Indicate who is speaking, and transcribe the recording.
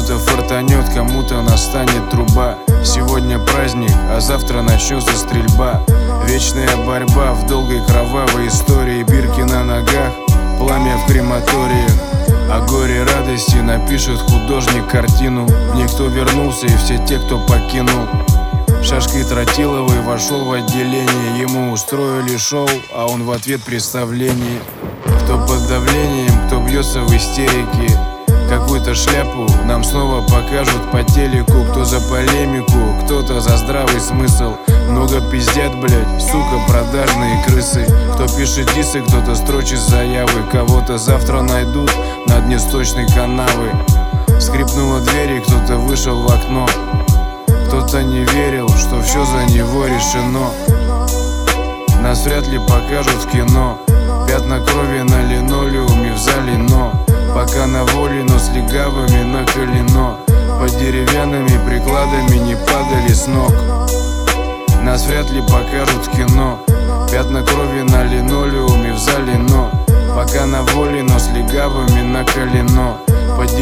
Speaker 1: Кому-то фартанет, кому-то настанет труба. Сегодня праздник, а завтра начнется стрельба. Вечная борьба в долгой кровавой истории. Бирки на ногах, пламя в крематориях. О горе радости напишет художник картину. В ней кто вернулся и все те, кто покинул. Шашкой Тротиловой вошел в отделение. Ему устроили шоу, а он в ответ представление. Кто под давлением, кто бьется в истерике. Какую-то шляпу нам снова покажут по телеку. Кто за полемику, кто-то за здравый смысл. Много пиздят, блять, сука, продажные крысы. Кто пишет дисы, кто-то строчит заявы. Кого-то завтра найдут на дне сточной канавы. Скрипнула дверь и кто-то вышел в окно. Кто-то не верил, что все за него решено. Нас вряд ли покажут в кино. Пятна крови на линолеуме в зале, но пока на воле, но с легавыми на колено. Под деревянными прикладами не падали с ног. Нас вряд ли покажут в кино. Пятна крови на линолеуме в зале, но пока на воле, но с легавыми на колено. Под